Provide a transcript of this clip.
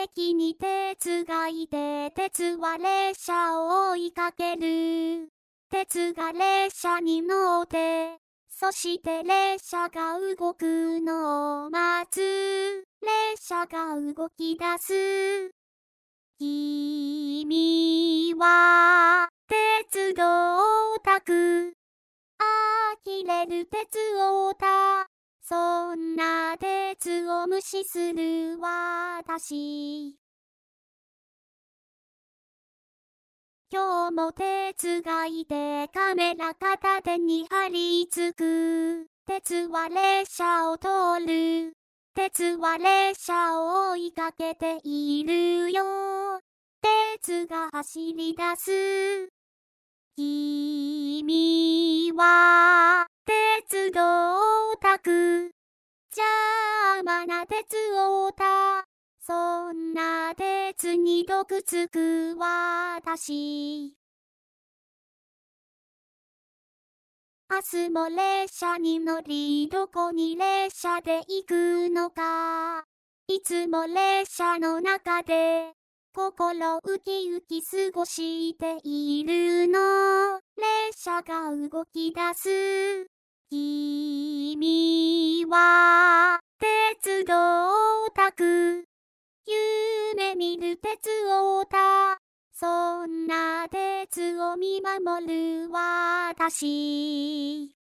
駅に鉄がいて、鉄は列車を追いかける。鉄が列車に乗って、そして列車が動くのを待つ。列車が動き出す。君は鉄道オタク。呆れる鉄オタ。そんな鉄を無視する私。今日も鉄がいてカメラ片手に張り付く。鉄は列車を通る。鉄は列車を追いかけているよ。鉄が走り出す。君は鉄道オタク。邪魔な鉄オタ。そんな鉄に毒つく私。明日も列車に乗り、どこに列車で行くのか。いつも列車の中で心ウキウキ過ごしているの。列車が動き出す。君は鉄道オタク。夢見る鉄オタ。そんな鉄を見守る私。